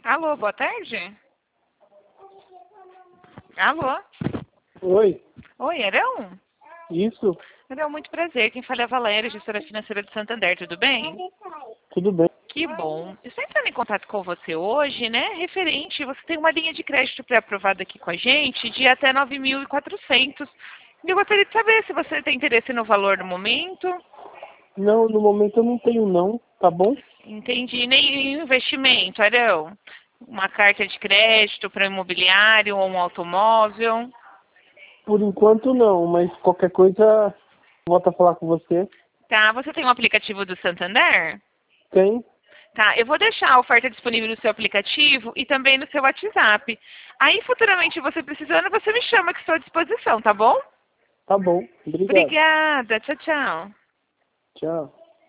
Alô, boa tarde. Alô? Oi, Oi, Arão? isso, Arão, muito prazer. Quem fala é a Valéria, gestora financeira do Santander, tudo bem? tudo bem? Que bom. Eu estou entrando em contato com você hoje, né? Referente, você tem uma linha de crédito pré-aprovada aqui com a gente de até 9.400. E eu gostaria de saber se você tem interesse no valor no momento. Não, no momento eu não tenho não, tá bom? Entendi. Nem investimento, Arão. Uma carta de crédito para imobiliário ou um automóvel. Por enquanto não, mas qualquer coisa volto a falar com você. Tá, você tem um aplicativo do Santander? Tem? Tá, eu vou deixar a oferta disponível no seu aplicativo e também no seu WhatsApp. Aí, futuramente, você precisando, você me chama que estou à disposição, tá bom? Tá bom, obrigado. Obrigada. Tchau, tchau. Tchau.